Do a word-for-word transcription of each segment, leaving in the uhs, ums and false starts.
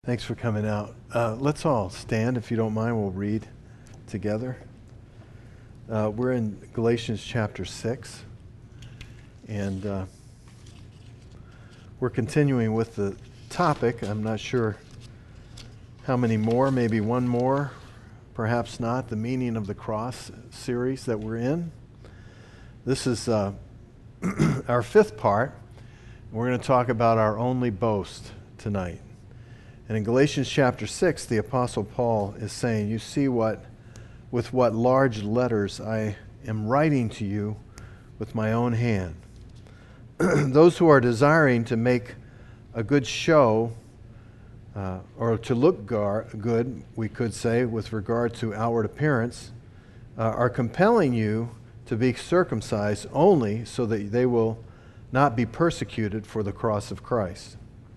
Thanks for coming out. Uh, let's all stand, if you don't mind. We'll read together. Uh, we're in Galatians chapter six, and uh, we're continuing with the topic. I'm not sure how many more, maybe one more, perhaps not, the meaning of the cross series that we're in. This is uh, our fifth part. We're going to talk about our only boast tonight. And in Galatians chapter six, the Apostle Paul is saying, you see what, with what large letters I am writing to you with my own hand. Those who are desiring to make a good show, uh, or to look gar- good, we could say, with regard to outward appearance, uh, are compelling you to be circumcised only so that they will not be persecuted for the cross of Christ.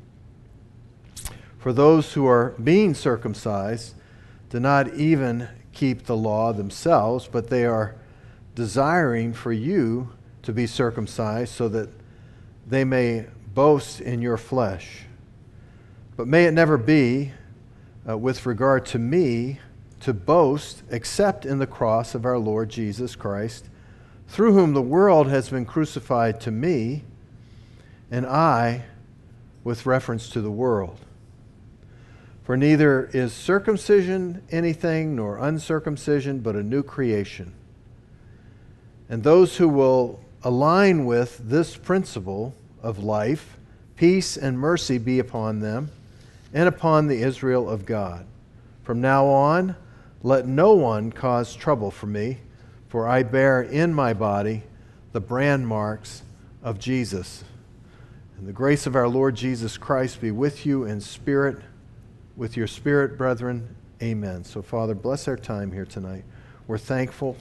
For those who are being circumcised do not even keep the law themselves, but they are desiring for you to be circumcised so that they may boast in your flesh. But may it never be, uh, with regard to me, to boast except in the cross of our Lord Jesus Christ, through whom the world has been crucified to me, and I with reference to the world. For neither is circumcision anything, nor uncircumcision, but a new creation. And those who will align with this principle of life, peace and mercy be upon them, and upon the Israel of God. From now on, let no one cause trouble for me, for I bear in my body the brand marks of Jesus. And the grace of our Lord Jesus Christ be with you in spirit, with your spirit, brethren. Amen. So, Father, bless our time here tonight. We're thankful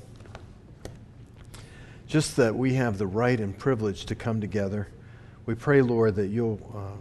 just that we have the right and privilege to come together. We pray, Lord, that you'll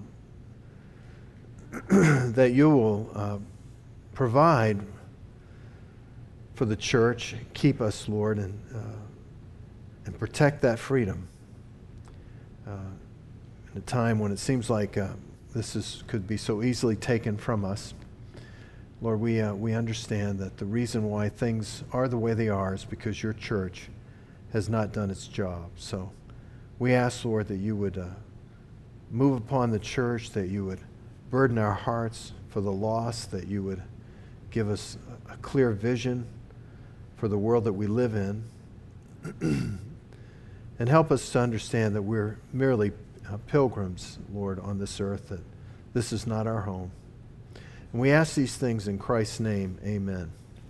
uh, that you will uh, provide for the church, keep us, Lord, and uh, and protect that freedom uh, in a time when it seems like Uh, This is, could be so easily taken from us. Lord, we, uh, we understand that the reason why things are the way they are is because your church has not done its job. So we ask, Lord, that you would uh, move upon the church, that you would burden our hearts for the lost, that you would give us a clear vision for the world that we live in, and help us to understand that we're merely Uh, pilgrims, Lord, on this earth, that this is not our home. And we ask these things in Christ's name. Amen.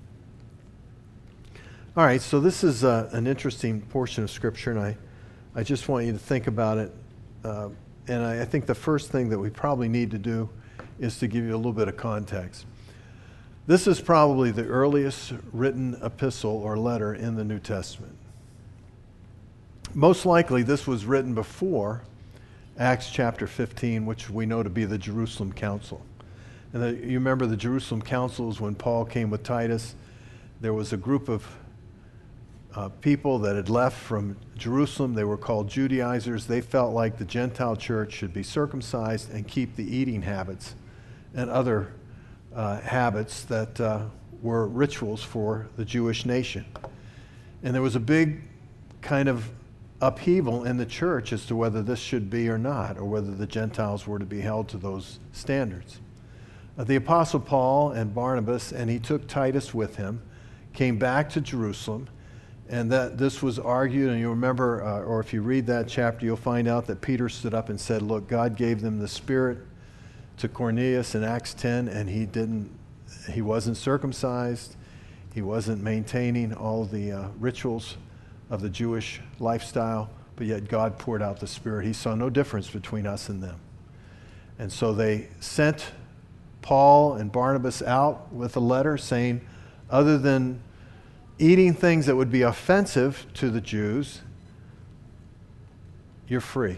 All right, so this is uh, an interesting portion of Scripture, and I, I just want you to think about it. Uh, and I, I think the first thing that we probably need to do is to give you a little bit of context. This is probably the earliest written epistle or letter in the New Testament. Most likely this was written before Acts chapter fifteen, which we know to be the Jerusalem Council. And the, you remember the Jerusalem Councils when Paul came with Titus. There was a group of uh, people that had left from Jerusalem. They were called Judaizers. They felt like the Gentile church should be circumcised and keep the eating habits and other uh, habits that uh, were rituals for the Jewish nation. And there was a big kind of upheaval in the church as to whether this should be or not, or whether the Gentiles were to be held to those standards. Uh, the Apostle Paul and Barnabas, and he took Titus with him, came back to Jerusalem, and that this was argued, and you remember, uh, or if you read that chapter, you'll find out that Peter stood up and said, look, God gave them the Spirit to Cornelius in Acts ten, and he didn't, he wasn't circumcised, he wasn't maintaining all the uh, rituals of the Jewish lifestyle, but yet God poured out the Spirit. He saw no difference between us and them. And so they sent Paul and Barnabas out with a letter saying, other than eating things that would be offensive to the Jews, you're free.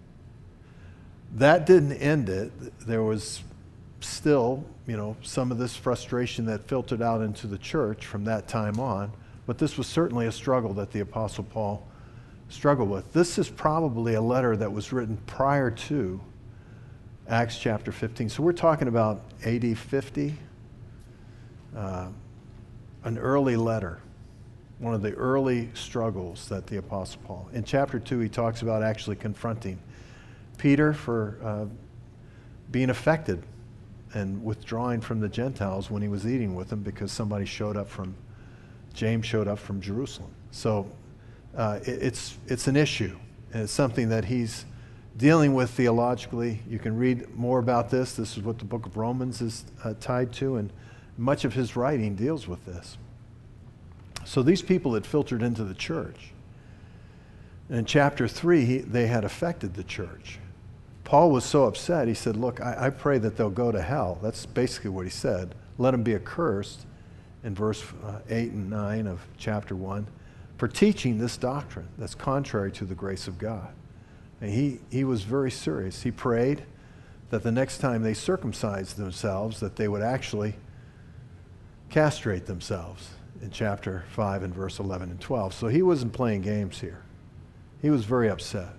That didn't end it. There was still, you know, some of this frustration that filtered out into the church from that time on. But this was certainly a struggle that the Apostle Paul struggled with. This is probably a letter that was written prior to Acts chapter fifteen. So we're talking about A D fifty, uh, an early letter, one of the early struggles that the Apostle Paul. In chapter two, he talks about actually confronting Peter for uh, being affected and withdrawing from the Gentiles when he was eating with them because somebody showed up from, James showed up from Jerusalem. So uh, it, it's, it's an issue, and it's something that he's dealing with theologically. You can read more about this. This is what the book of Romans is uh, tied to, and much of his writing deals with this. So these people had filtered into the church. In chapter three, he, they had affected the church. Paul was so upset, he said, look, I, I pray that they'll go to hell. That's basically what he said. Let them be accursed, in verse uh, eight and nine of chapter one, for teaching this doctrine that's contrary to the grace of God. And he, he was very serious. He prayed that the next time they circumcised themselves, that they would actually castrate themselves in chapter five and verse eleven and twelve. So he wasn't playing games here. He was very upset.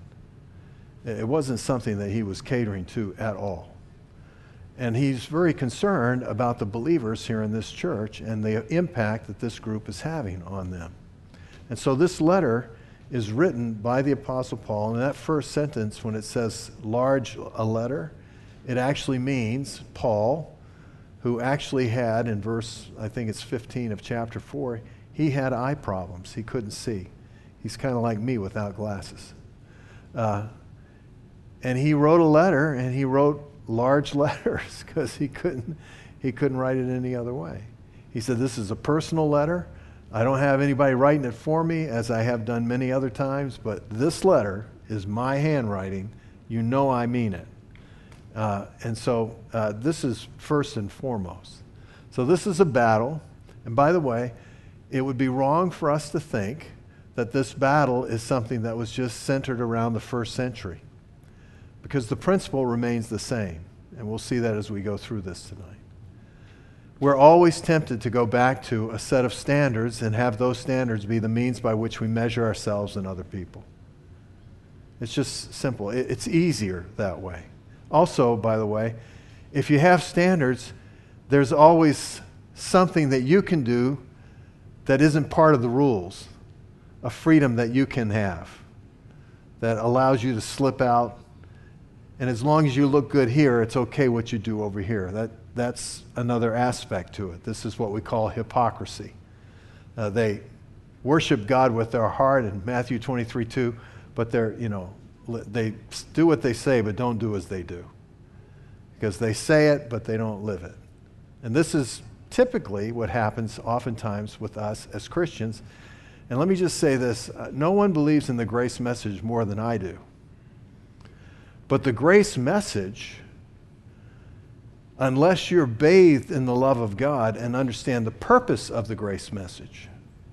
It wasn't something that he was catering to at all. And he's very concerned about the believers here in this church and the impact that this group is having on them. And so this letter is written by the Apostle Paul. And that first sentence, when it says large a letter, it actually means Paul, who actually had, in verse, I think it's fifteen of chapter four, he had eye problems. He couldn't see. He's kind of like me without glasses. Uh, and he wrote a letter, and he wrote large letters because he couldn't, he couldn't write it any other way. He said, this is a personal letter. I don't have anybody writing it for me, as I have done many other times, but this letter is my handwriting. You know I mean it. Uh, and so uh, this is first and foremost. So this is a battle. And by the way, it would be wrong for us to think that this battle is something that was just centered around the first century, because the principle remains the same. And we'll see that as we go through this tonight. We're always tempted to go back to a set of standards and have those standards be the means by which we measure ourselves and other people. It's just simple. It's easier that way. Also, by the way, if you have standards, there's always something that you can do that isn't part of the rules, a freedom that you can have that allows you to slip out. And as long as you look good here, it's okay what you do over here. That, that's another aspect to it. This is what we call hypocrisy. Uh, they worship God with their heart in Matthew twenty-three two, but they're, you know, they do what they say, but don't do as they do. Because they say it, but they don't live it. And this is typically what happens oftentimes with us as Christians. And let me just say this, uh, no one believes in the grace message more than I do. But the grace message, unless you're bathed in the love of God and understand the purpose of the grace message,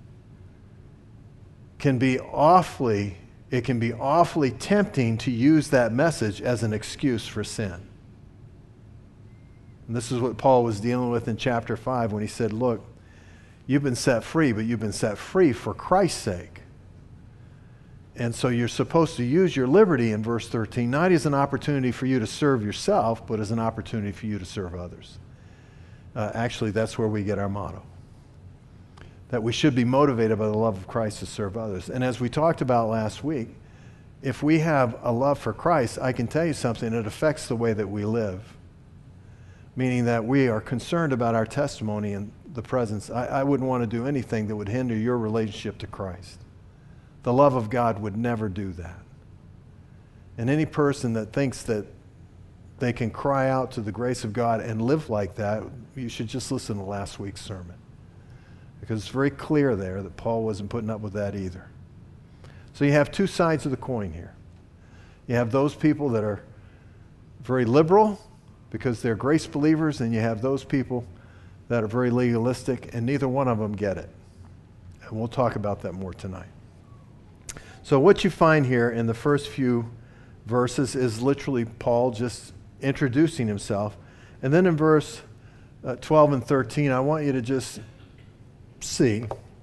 can be awfully, it can be awfully tempting to use that message as an excuse for sin. And this is what Paul was dealing with in chapter five when he said, look, you've been set free, but you've been set free for Christ's sake. And so you're supposed to use your liberty in verse thirteen, not as an opportunity for you to serve yourself, but as an opportunity for you to serve others. Uh, actually, that's where we get our motto. That we should be motivated by the love of Christ to serve others. And as we talked about last week, if we have a love for Christ, I can tell you something, it affects the way that we live. Meaning that we are concerned about our testimony in the presence. I, I wouldn't want to do anything that would hinder your relationship to Christ. The love of God would never do that. And any person that thinks that they can cry out to the grace of God and live like that, you should just listen to last week's sermon. Because it's very clear there that Paul wasn't putting up with that either. So you have two sides of the coin here. You have those people that are very liberal because they're grace believers, and you have those people that are very legalistic, and neither one of them get it. And we'll talk about that more tonight. So what you find here in the first few verses is literally Paul just introducing himself. And then in verse uh, twelve and thirteen, I want you to just see.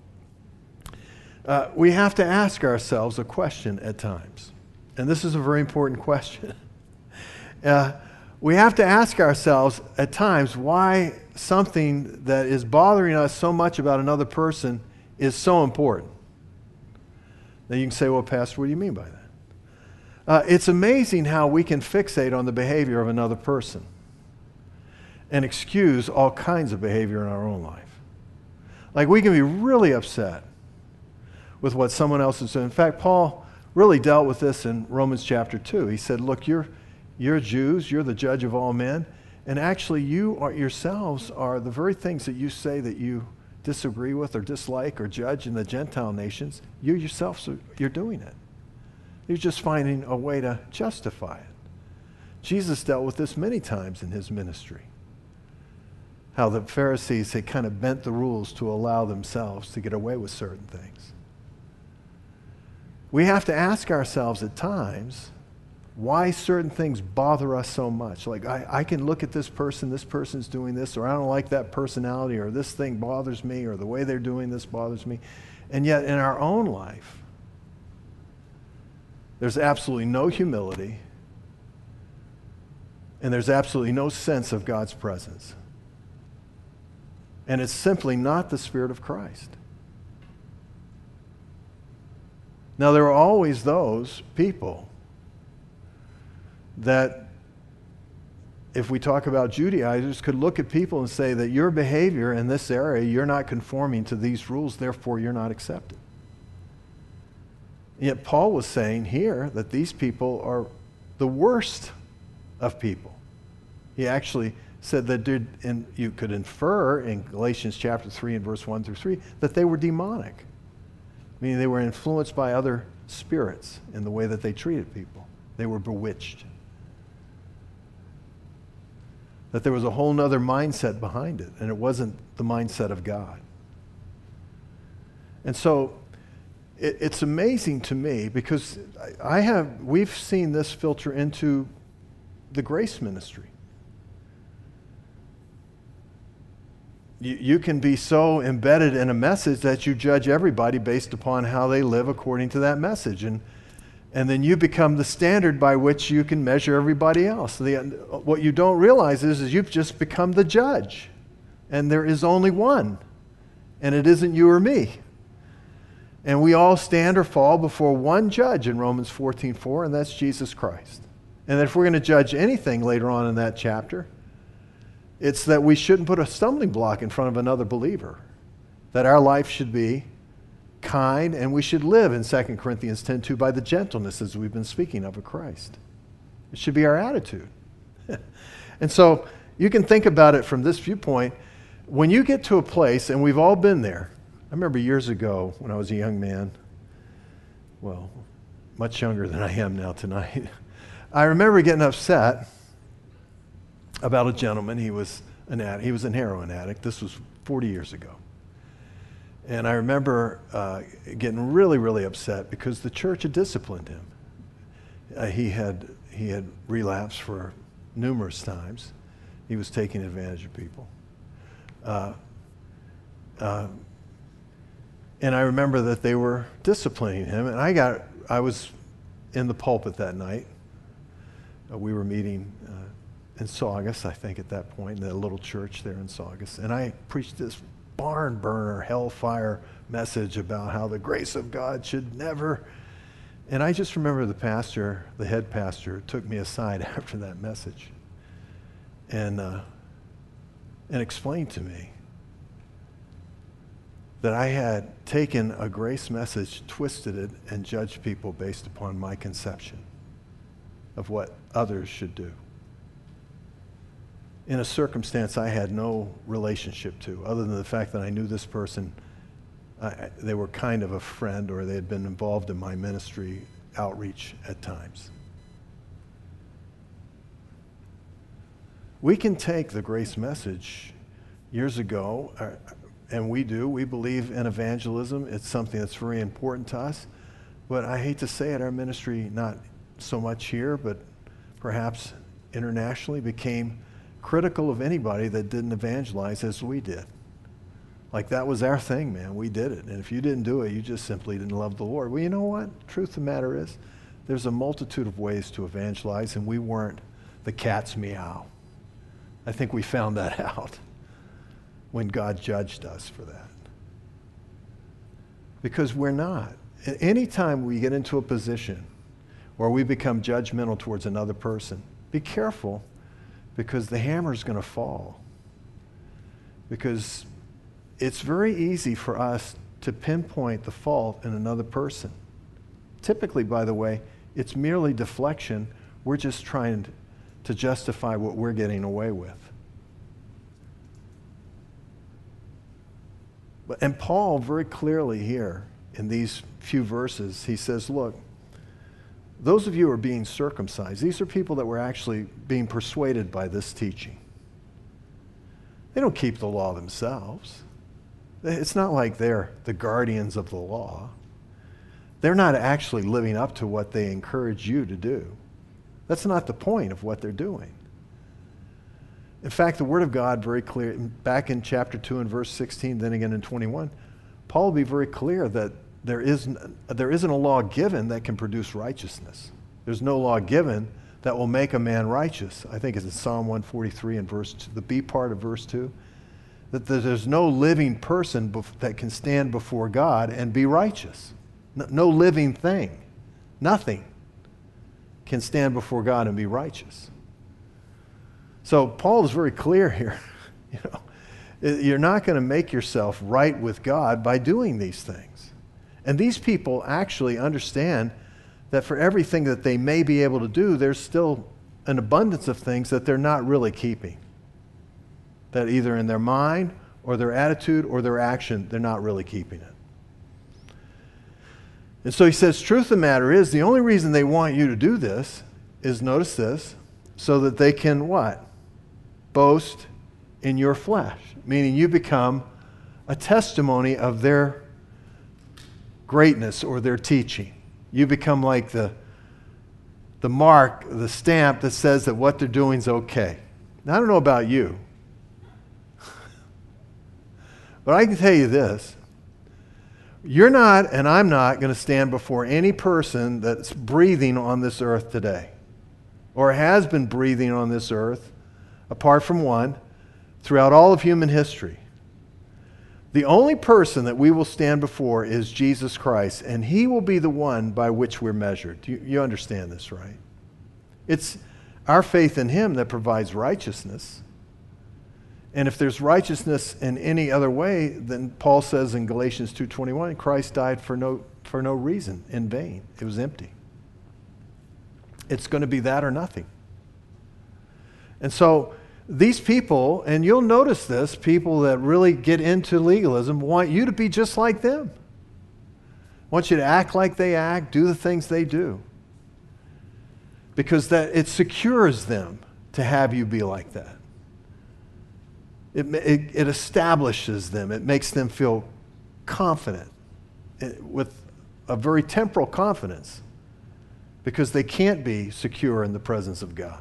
Uh, we have to ask ourselves a question at times. And this is a very important question. uh, we have to ask ourselves at times why something that is bothering us so much about another person is so important. Now you can say, well, Pastor, what do you mean by that? Uh, it's amazing how we can fixate on the behavior of another person and excuse all kinds of behavior in our own life. Like we can be really upset with what someone else is doing. In fact, Paul really dealt with this in Romans chapter two. He said, look, you're, you're Jews, you're the judge of all men, and actually you are yourselves are the very things that you say that you disagree with or dislike or judge in the Gentile nations, you yourselves, are, you're doing it. You're just finding a way to justify it. Jesus dealt with this many times in his ministry. How the Pharisees had kind of bent the rules to allow themselves to get away with certain things. We have to ask ourselves at times why certain things bother us so much. Like, I, I can look at this person, this person's doing this, or I don't like that personality, or this thing bothers me, or the way they're doing this bothers me. And yet in our own life, there's absolutely no humility, and there's absolutely no sense of God's presence. And it's simply not the Spirit of Christ. Now, there are always those people that, if we talk about Judaizers, could look at people and say that your behavior in this area, you're not conforming to these rules, therefore you're not accepted. Yet Paul was saying here that these people are the worst of people. He actually said that did, and you could infer in Galatians chapter three and verse one through three that they were demonic, meaning they were influenced by other spirits in the way that they treated people. They were bewitched. That there was a whole nother mindset behind it, and it wasn't the mindset of God. And so it, it's amazing to me because I have, we've seen this filter into the grace ministry. You, you can be so embedded in a message that you judge everybody based upon how they live according to that message. And, and then you become the standard by which you can measure everybody else. The, what you don't realize is, is you've just become the judge. And there is only one. And it isn't you or me. And we all stand or fall before one judge in Romans fourteen four, and that's Jesus Christ. And if we're going to judge anything later on in that chapter, it's that we shouldn't put a stumbling block in front of another believer. That our life should be kind, and we should live in Second Corinthians ten two by the gentleness, as we've been speaking of, of Christ. It should be our attitude. And so you can think about it from this viewpoint. When you get to a place, and we've all been there. I remember years ago when I was a young man, well, much younger than I am now tonight. I remember getting upset about a gentleman. He was an addict. He was a heroin addict. This was forty years ago. And I remember uh, getting really, really upset because the church had disciplined him. Uh, he had he had relapsed for numerous times. He was taking advantage of people. Uh, uh, and I remember that they were disciplining him. And I got I was in the pulpit that night. Uh, we were meeting uh, in Saugus, I think, at that point, in that little church there in Saugus. And I preached this barn burner, hellfire message about how the grace of God should never. And I just remember the pastor, the head pastor, took me aside after that message and uh, and explained to me that I had taken a grace message, twisted it, and judged people based upon my conception of what others should do. In a circumstance I had no relationship to, other than the fact that I knew this person. I, they were kind of a friend, or they had been involved in my ministry outreach at times. We can take the grace message years ago, uh, and we do. We believe in evangelism. It's something that's very important to us. But I hate to say it, our ministry, not so much here, but perhaps internationally, became critical of anybody that didn't evangelize as we did. Like, that was our thing, man. We did it. And if you didn't do it, you just simply didn't love the Lord. Well, you know what? Truth of the matter is, there's a multitude of ways to evangelize, and we weren't the cat's meow. I think we found that out when God judged us for that. Because we're not. Anytime we get into a position where we become judgmental towards another person, be careful, because the hammer is going to fall. Because it's very easy for us to pinpoint the fault in another person. Typically, by the way, it's merely deflection. We're just trying to justify what we're getting away with. But, and Paul, very clearly here in these few verses, he says, look, those of you who are being circumcised, these are people that were actually being persuaded by this teaching. They don't keep the law themselves. It's not like they're the guardians of the law. They're not actually living up to what they encourage you to do. That's not the point of what they're doing. In fact, the Word of God, very clear, back in chapter two and verse sixteen, then again in twenty-one, Paul will be very clear that there isn't, there isn't a law given that can produce righteousness. There's no law given that will make a man righteous. I think it's in Psalm one forty-three and verse two, the B part of verse two, that there's no living person that can stand before God and be righteous. No, no living thing, nothing can stand before God and be righteous. So Paul is very clear here. You know, you're not going to make yourself right with God by doing these things. And these people actually understand that for everything that they may be able to do, there's still an abundance of things that they're not really keeping. That either in their mind or their attitude or their action, they're not really keeping it. And so he says, truth of the matter is, the only reason they want you to do this is, notice this, so that they can what? Boast in your flesh. Meaning you become a testimony of their greatness or their teaching. You become like the, the mark, the stamp that says that what they're doing is okay. Now, I don't know about you, but I can tell you this. You're not, and I'm not, going to stand before any person that's breathing on this earth today, or has been breathing on this earth, apart from one, throughout all of human history. The only person that we will stand before is Jesus Christ, and He will be the one by which we're measured. You, you understand this, right? It's our faith in Him that provides righteousness. And if there's righteousness in any other way, then Paul says in Galatians two twenty-one, Christ died for no, for no reason, in vain. It was empty. It's going to be that or nothing. And so these people, and you'll notice this, people that really get into legalism want you to be just like them. Want you to act like they act, do the things they do. Because that it secures them to have you be like that. It, it, it establishes them. It makes them feel confident, it, with a very temporal confidence, because they can't be secure in the presence of God.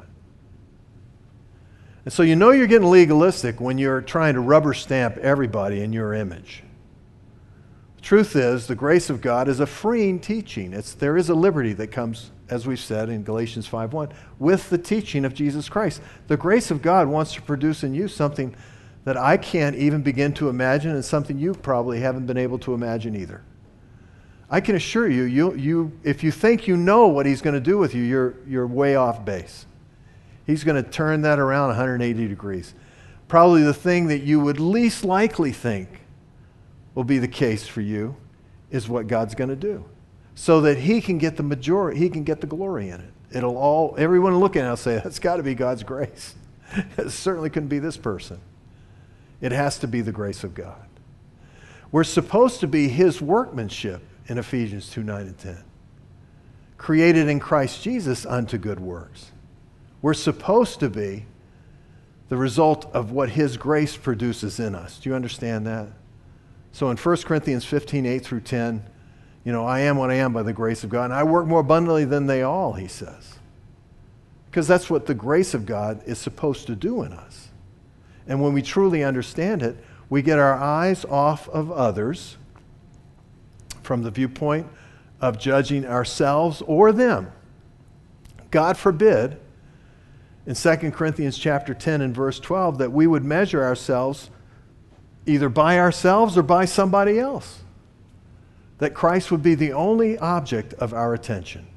And so you know you're getting legalistic when you're trying to rubber stamp everybody in your image. The truth is, the grace of God is a freeing teaching. It's, there is a liberty that comes, as we've said in Galatians five one, with the teaching of Jesus Christ. The grace of God wants to produce in you something that I can't even begin to imagine, and something you probably haven't been able to imagine either. I can assure you, you, you if you think you know what He's going to do with you, you're, you're way off base. He's going to turn that around one hundred eighty degrees. Probably the thing that you would least likely think will be the case for you is what God's going to do, so that He can get the majority, He can get the glory in it. It'll all, everyone looking at it will say, that's got to be God's grace. It certainly couldn't be this person. It has to be the grace of God. We're supposed to be His workmanship in Ephesians two nine and ten. Created in Christ Jesus unto good works. We're supposed to be the result of what His grace produces in us. Do you understand that? So in First Corinthians fifteen, eight through ten, you know, I am what I am by the grace of God, and I work more abundantly than they all, he says. Because that's what the grace of God is supposed to do in us. And when we truly understand it, we get our eyes off of others from the viewpoint of judging ourselves or them. God forbid. in Second Corinthians chapter ten and verse twelve that we would measure ourselves either by ourselves or by somebody else. That Christ would be the only object of our attention.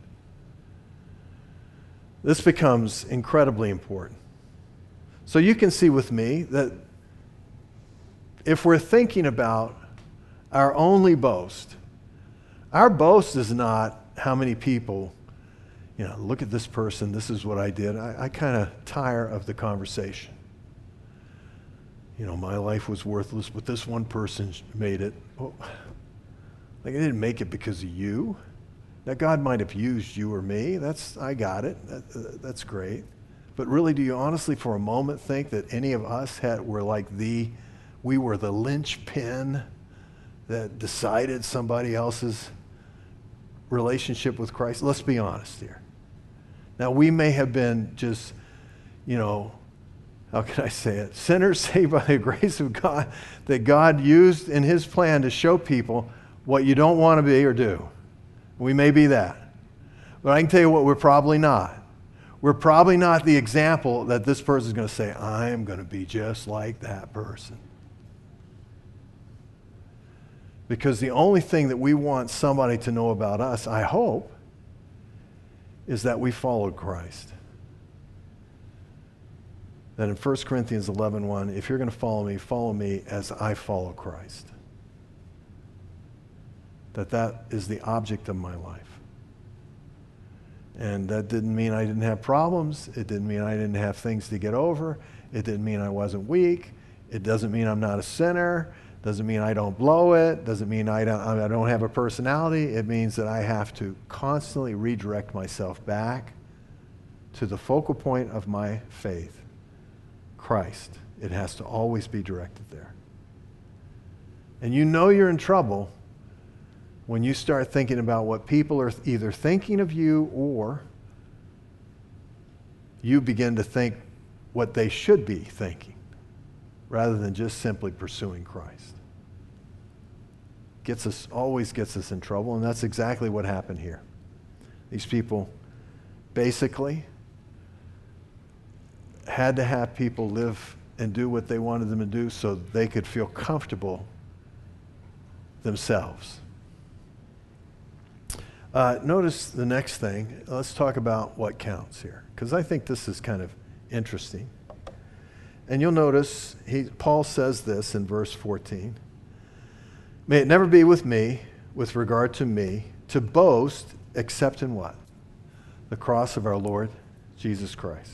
This becomes incredibly important. So you can see with me that if we're thinking about our only boast, our boast is not how many people, you know, look at this person, this is what I did. I, I kind of tire of the conversation. You know, my life was worthless, but this one person made it. Well, like, I didn't make it because of you. Now, God might have used you or me. That's, I got it. That, uh, that's great. But really, do you honestly for a moment think that any of us had, were like the, we were the linchpin that decided somebody else's relationship with Christ? Let's be honest here. Now, we may have been just, you know, how can I say it? Sinners saved by the grace of God that God used in his plan to show people what you don't want to be or do. We may be that. But I can tell you what we're probably not. We're probably not the example that this person is going to say, I am going to be just like that person. Because the only thing that we want somebody to know about us, I hope, is that we followed Christ. That in First Corinthians eleven one, if you're going to follow me, follow me as I follow Christ. That that is the object of my life. And that didn't mean I didn't have problems. It didn't mean I didn't have things to get over. It didn't mean I wasn't weak. It doesn't mean I'm not a sinner. Doesn't mean I don't blow it. Doesn't mean I don't, I don't have a personality. It means that I have to constantly redirect myself back to the focal point of my faith, Christ. It has to always be directed there. And you know you're in trouble when you start thinking about what people are either thinking of you or you begin to think what they should be thinking rather than just simply pursuing Christ. Gets us, always gets us in trouble, and that's exactly what happened here. These people basically had to have people live and do what they wanted them to do so they could feel comfortable themselves. Uh, notice the next thing. Let's talk about what counts here, because I think this is kind of interesting. And you'll notice he, Paul says this in verse fourteen. May it never be with me, with regard to me, to boast except in what? The cross of our Lord Jesus Christ.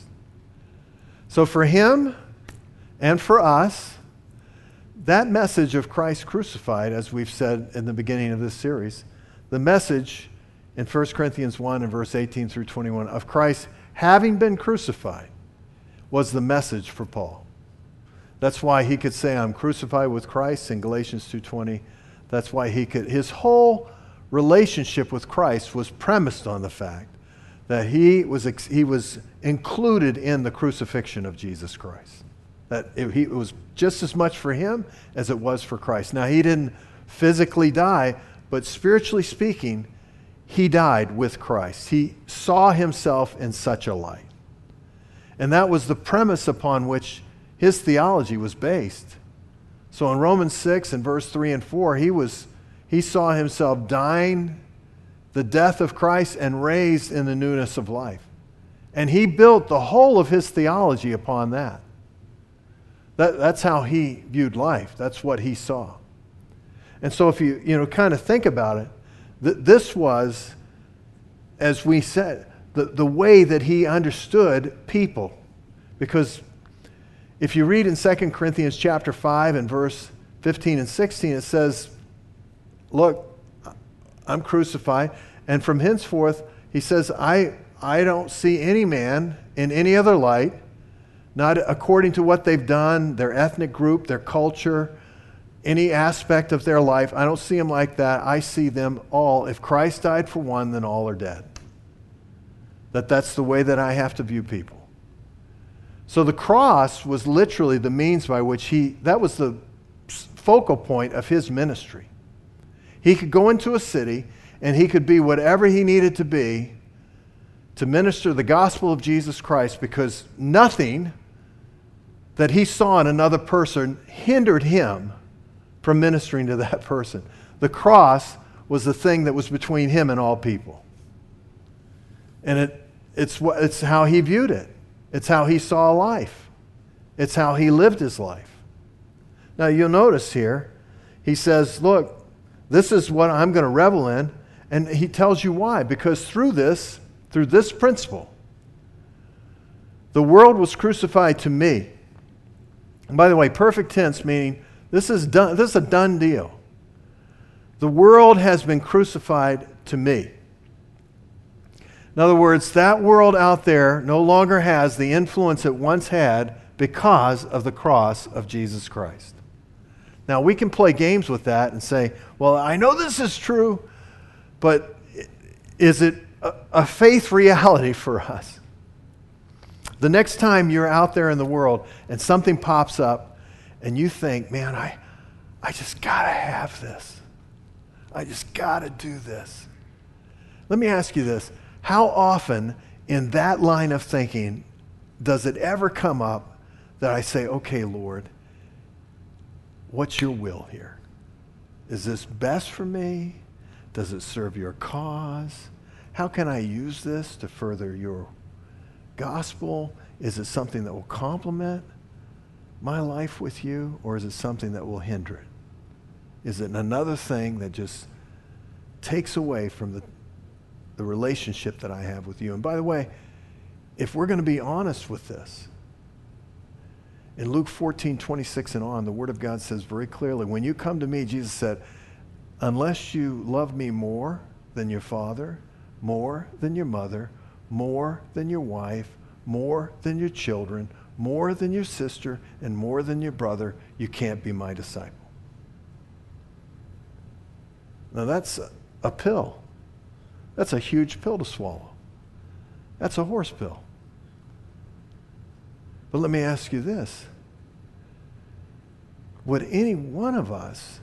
So for him and for us, that message of Christ crucified, as we've said in the beginning of this series, the message in First Corinthians one and verse eighteen through twenty-one of Christ having been crucified was the message for Paul. That's why he could say, I'm crucified with Christ in Galatians two twenty. That's why he could, his whole relationship with Christ was premised on the fact that he was, he was included in the crucifixion of Jesus Christ. That it, he, it was just as much for him as it was for Christ. Now, he didn't physically die, but spiritually speaking, he died with Christ. He saw himself in such a light. And that was the premise upon which his theology was based. So in Romans six and verse three and four, he was he saw himself dying the death of Christ and raised in the newness of life. And he built the whole of his theology upon that. That that's how he viewed life. That's what he saw. And so if you, you know, kind of think about it, th- this was, as we said, the, the way that he understood people. Because if you read in Second Corinthians chapter five and verse fifteen and sixteen, it says, look, I'm crucified. And from henceforth, he says, I, I don't see any man in any other light, not according to what they've done, their ethnic group, their culture, any aspect of their life. I don't see them like that. I see them all. If Christ died for one, then all are dead. That that's the way that I have to view people. So the cross was literally the means by which he, that was the focal point of his ministry. He could go into a city and he could be whatever he needed to be to minister the gospel of Jesus Christ because nothing that he saw in another person hindered him from ministering to that person. The cross was the thing that was between him and all people. And it, it's, what, it's how he viewed it. It's how he saw life. It's how he lived his life. Now you'll notice here, he says, look, this is what I'm going to revel in. And he tells you why. Because through this, through this principle, the world was crucified to me. And by the way, perfect tense meaning this is done, this is a done deal. The world has been crucified to me. In other words, that world out there no longer has the influence it once had because of the cross of Jesus Christ. Now, we can play games with that and say, well, I know this is true, but is it a, a faith reality for us? The next time you're out there in the world and something pops up and you think, man, I, I just got to have this. I just got to do this. Let me ask you this. How often in that line of thinking does it ever come up that I say, okay, Lord, what's your will here? Is this best for me? Does it serve your cause? How can I use this to further your gospel? Is it something that will complement my life with you, or is it something that will hinder it? Is it another thing that just takes away from the, the relationship that I have with you? And by the way, if we're going to be honest with this, in Luke fourteen, twenty-six and on, the Word of God says very clearly, when you come to me, Jesus said, unless you love me more than your father, more than your mother, more than your wife, more than your children, more than your sister, and more than your brother, you can't be my disciple. Now that's a, a pill. That's a huge pill to swallow. That's a horse pill. But let me ask you this. Would any one of us,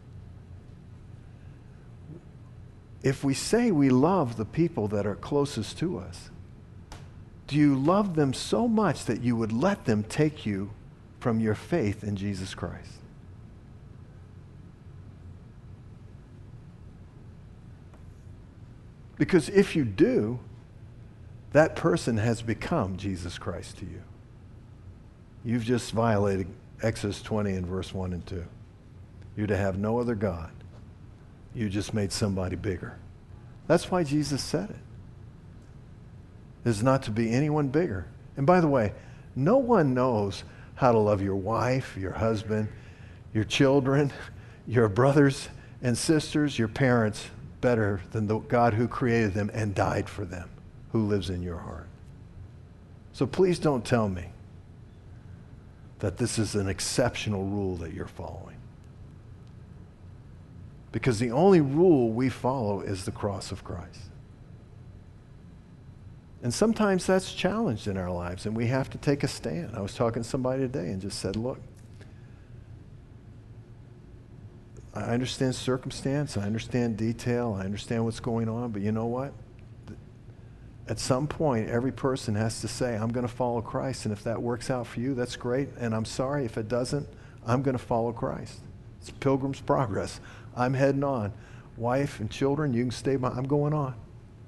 if we say we love the people that are closest to us, do you love them so much that you would let them take you from your faith in Jesus Christ? Because if you do, that person has become Jesus Christ to you. You've just violated Exodus twenty and verse one and two. You're to have no other God. You just made somebody bigger. That's why Jesus said it. There's not to be anyone bigger. And by the way, no one knows how to love your wife, your husband, your children, your brothers and sisters, your parents better than the God who created them and died for them, who lives in your heart. So please don't tell me that this is an exceptional rule that you're following. Because the only rule we follow is the cross of Christ. And sometimes that's challenged in our lives, and we have to take a stand. I was talking to somebody today and just said, look, I understand circumstance, I understand detail, I understand what's going on, but you know what? At some point, every person has to say, I'm going to follow Christ, and if that works out for you, that's great, and I'm sorry if it doesn't, I'm going to follow Christ. It's Pilgrim's Progress. I'm heading on. Wife and children, you can stay by. I'm going on.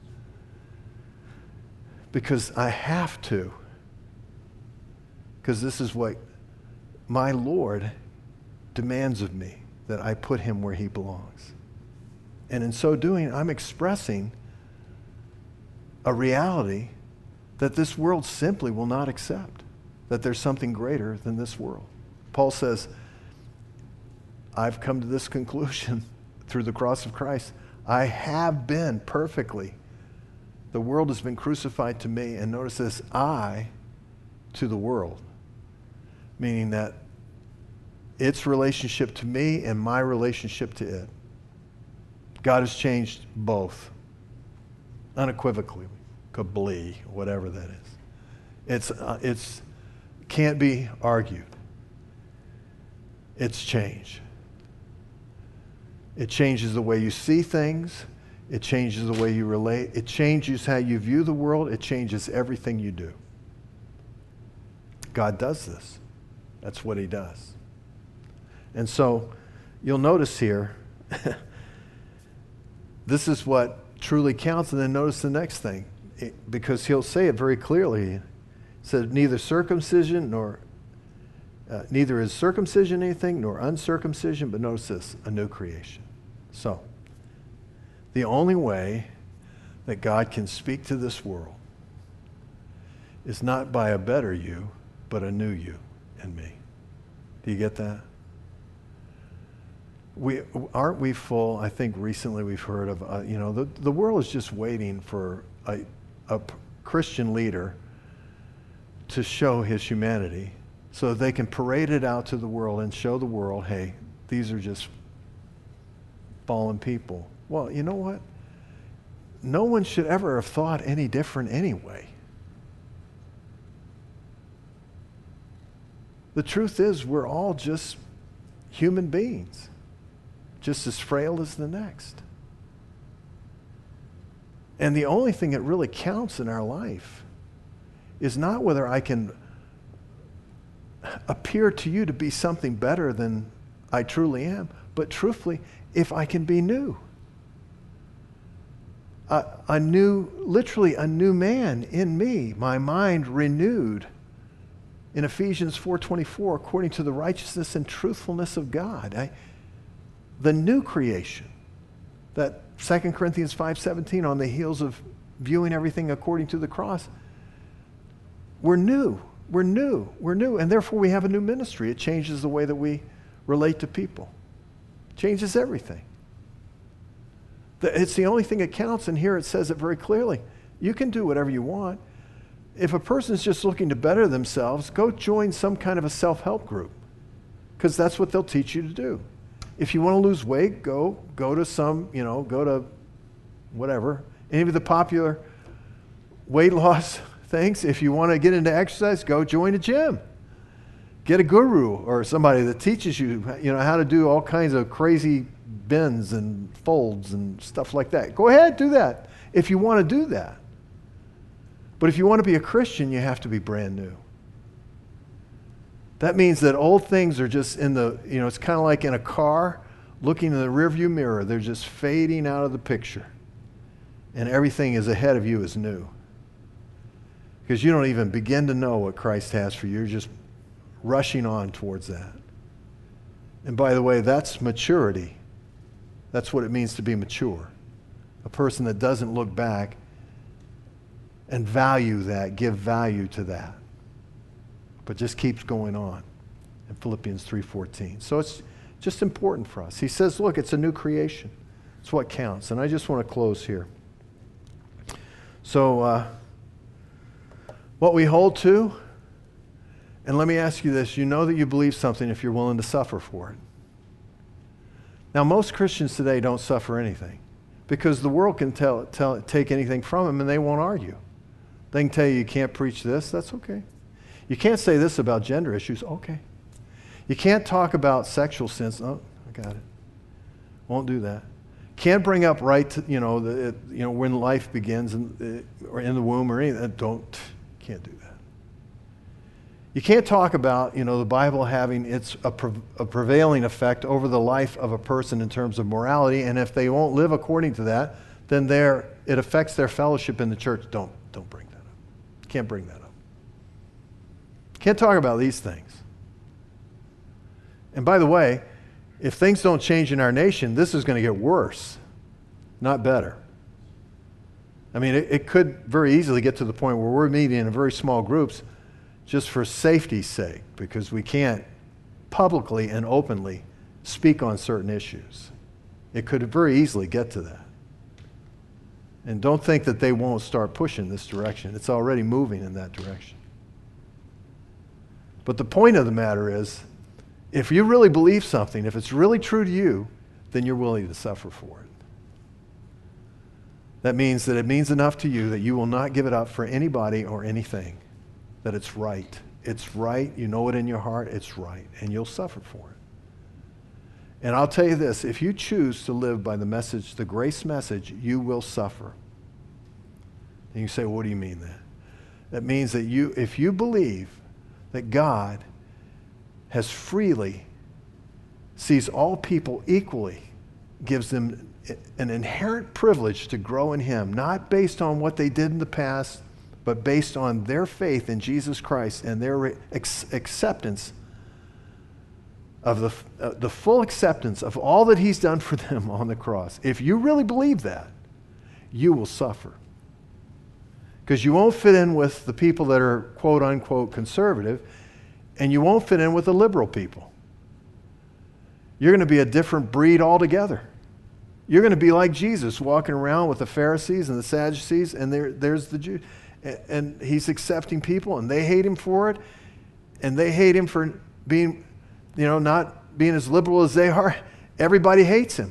Because I have to. Because this is what my Lord demands of me, that I put him where he belongs. And in so doing, I'm expressing a reality that this world simply will not accept, that there's something greater than this world. Paul says, I've come to this conclusion through the cross of Christ. I have been perfectly. The world has been crucified to me, and notice this, I to the world, meaning that its relationship to me and my relationship to it. God has changed both, unequivocally, kablee, whatever that is. It's uh, it's can't be argued. It's change. It changes the way you see things. It changes the way you relate. It changes how you view the world. It changes everything you do. God does this. That's what he does. And so you'll notice here, this is what truly counts. And then notice the next thing, it, because he'll say it very clearly. He said, neither circumcision nor, uh, neither is circumcision anything nor uncircumcision, but notice this, a new creation. So, the only way that God can speak to this world is not by a better you, but a new you and me. Do you get that? We, aren't we full? I think recently we've heard of, uh, you know, the, the world is just waiting for a, a Christian leader to show his humanity so they can parade it out to the world and show the world, hey, these are just fallen people. Well, you know what? No one should ever have thought any different anyway. The truth is, we're all just human beings, just as frail as the next. And the only thing that really counts in our life is not whether I can appear to you to be something better than I truly am, but truthfully, if I can be new. A, a new, literally a new man in me, my mind renewed in Ephesians four twenty-four, according to the righteousness and truthfulness of God. I, the new creation, that Second Corinthians five seventeen, on the heels of viewing everything according to the cross, we're new, we're new, we're new, and therefore we have a new ministry. It changes the way that we relate to people. It changes everything. It's the only thing that counts, and here it says it very clearly. You can do whatever you want. If a person's just looking to better themselves, go join some kind of a self-help group, because that's what they'll teach you to do. If you want to lose weight, go go to some, you know, go to whatever, any of the popular weight loss things. If you want to get into exercise, go join a gym. Get a guru or somebody that teaches you, you know, how to do all kinds of crazy bends and folds and stuff like that. Go ahead, do that if you want to do that. But if you want to be a Christian, you have to be brand new. That means that old things are just in the, you know, it's kind of like in a car looking in the rearview mirror. They're just fading out of the picture. And everything is ahead of you is new. Because you don't even begin to know what Christ has for you. You're just rushing on towards that. And by the way, that's maturity. That's what it means to be mature. A person that doesn't look back and value that, give value to that, but just keeps going on in Philippians three fourteen. So it's just important for us. He says, look, it's a new creation. It's what counts. And I just want to close here. So uh, what we hold to, and let me ask you this, you know that you believe something if you're willing to suffer for it. Now, most Christians today don't suffer anything because the world can tell, tell, take anything from them and they won't argue. They can tell you you can't preach this, that's okay. You can't say this about gender issues, okay. You can't talk about sexual sins, oh, I got it. Won't do that. Can't bring up right to, you know, the, it, you know, when life begins in, or in the womb or anything, don't, can't do that. You can't talk about, you know, the Bible having its a, pre, a prevailing effect over the life of a person in terms of morality, and if they won't live according to that, then they're, it affects their fellowship in the church. Don't, don't bring that up. Can't bring that up. Can't talk about these things. And by the way, if things don't change in our nation, this is going to get worse, not better. I mean, it, it could very easily get to the point where we're meeting in very small groups just for safety's sake, because we can't publicly and openly speak on certain issues. It could very easily get to that. And don't think that they won't start pushing this direction. It's already moving in that direction. But the point of the matter is, if you really believe something, if it's really true to you, then you're willing to suffer for it. That means that it means enough to you that you will not give it up for anybody or anything. That it's right. It's right. You know it in your heart. It's right. And you'll suffer for it. And I'll tell you this, if you choose to live by the message, the grace message, you will suffer. And you say, what do you mean that? That means that you, if you believe that God has freely, sees all people equally, gives them an inherent privilege to grow in him, not based on what they did in the past, but based on their faith in Jesus Christ and their ex- acceptance of the, uh, the full acceptance of all that he's done for them on the cross. If you really believe that, you will suffer. Because you won't fit in with the people that are quote unquote conservative, and you won't fit in with the liberal people. You're going to be a different breed altogether. You're going to be like Jesus, walking around with the Pharisees and the Sadducees, and there, there's the Jews. And he's accepting people, and they hate him for it, and they hate him for being, you know, not being as liberal as they are. Everybody hates him.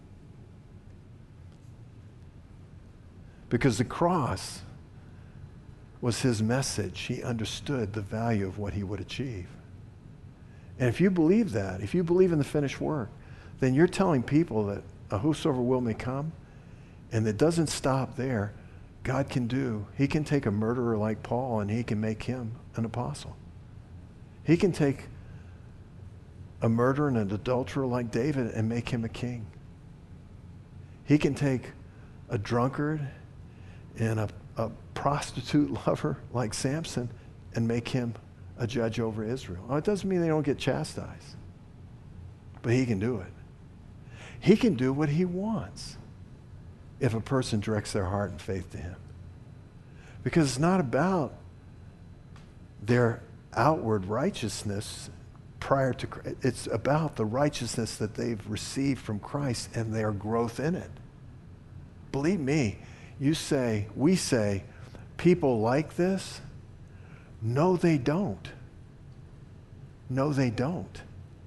Because the cross was his message. He understood the value of what he would achieve. And if you believe that, if you believe in the finished work, then you're telling people that a whosoever will may come, and it doesn't stop there. God can do, he can take a murderer like Paul and he can make him an apostle. He can take a murderer and an adulterer like David and make him a king. He can take a drunkard and a, a prostitute lover like Samson and make him a judge over Israel. Well, it doesn't mean they don't get chastised, but he can do it. He can do what he wants if a person directs their heart and faith to him. Because it's not about their outward righteousness prior to Christ. It's about the righteousness that they've received from Christ and their growth in it. Believe me, you say, we say, people like this? No, they don't. No, they don't.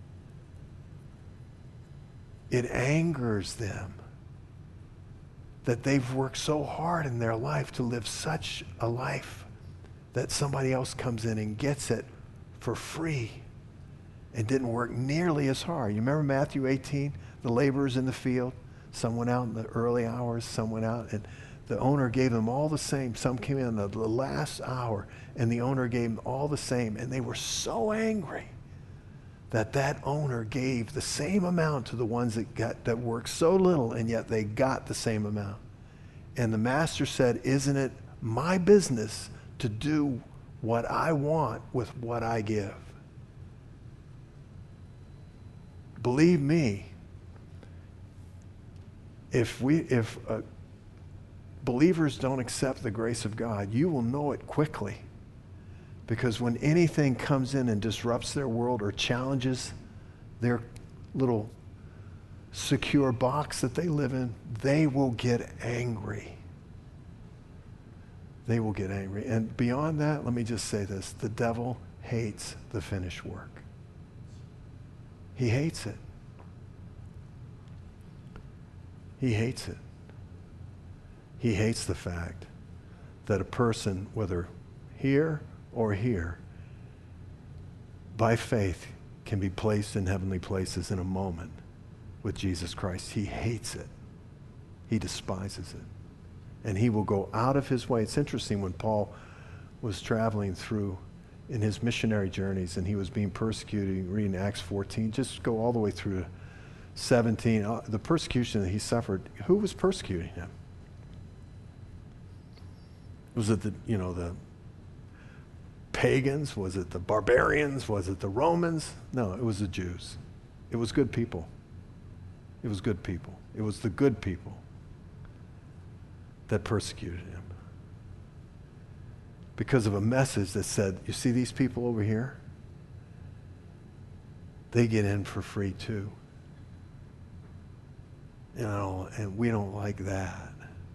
It angers them that they've worked so hard in their life to live such a life that somebody else comes in and gets it for free and didn't work nearly as hard. You remember Matthew eighteen? The laborers in the field, some went out in the early hours, some went out, and the owner gave them all the same. Some came in the, the last hour, and the owner gave them all the same, and they were so angry that that owner gave the same amount to the ones that got that worked so little, and yet they got the same amount. And the master said, isn't it my business to do what I want with what I give? Believe me, if we if uh, believers don't accept the grace of God, you will know it quickly. Because when anything comes in and disrupts their world or challenges their little secure box that they live in, they will get angry. They will get angry. And beyond that, let me just say this. The devil hates the finished work. He hates it. He hates it. He hates the fact that a person, whether here or here, by faith, can be placed in heavenly places in a moment with Jesus Christ. He hates it. He despises it. And he will go out of his way. It's interesting when Paul was traveling through in his missionary journeys and he was being persecuted, reading Acts fourteen, just go all the way through to seventeen, uh, the persecution that he suffered. Who was persecuting him? Was it the, you know, the pagans? Was it the barbarians? Was it the Romans? No, it was the Jews. It was good people. It was good people. It was the good people that persecuted him. Because of a message that said, you see these people over here? They get in for free too. You know, and we don't like that.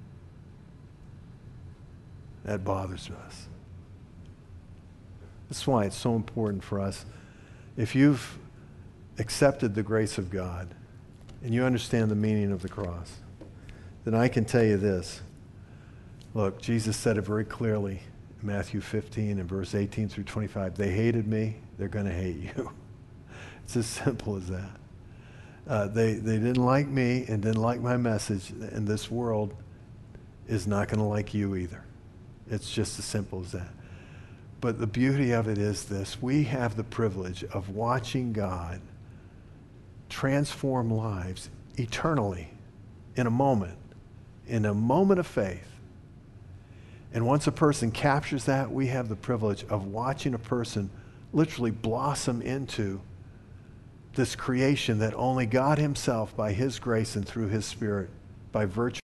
That bothers us. That's why it's so important for us. If you've accepted the grace of God and you understand the meaning of the cross, then I can tell you this. Look, Jesus said it very clearly in Matthew fifteen and verse eighteen through twenty-five. They hated me, they're going to hate you. It's as simple as that. Uh, they, they didn't like me and didn't like my message, and this world is not going to like you either. It's just as simple as that. But the beauty of it is this: we have the privilege of watching God transform lives eternally in a moment, in a moment of faith. And once a person captures that, we have the privilege of watching a person literally blossom into this creation that only God himself, by his grace and through his Spirit, by virtue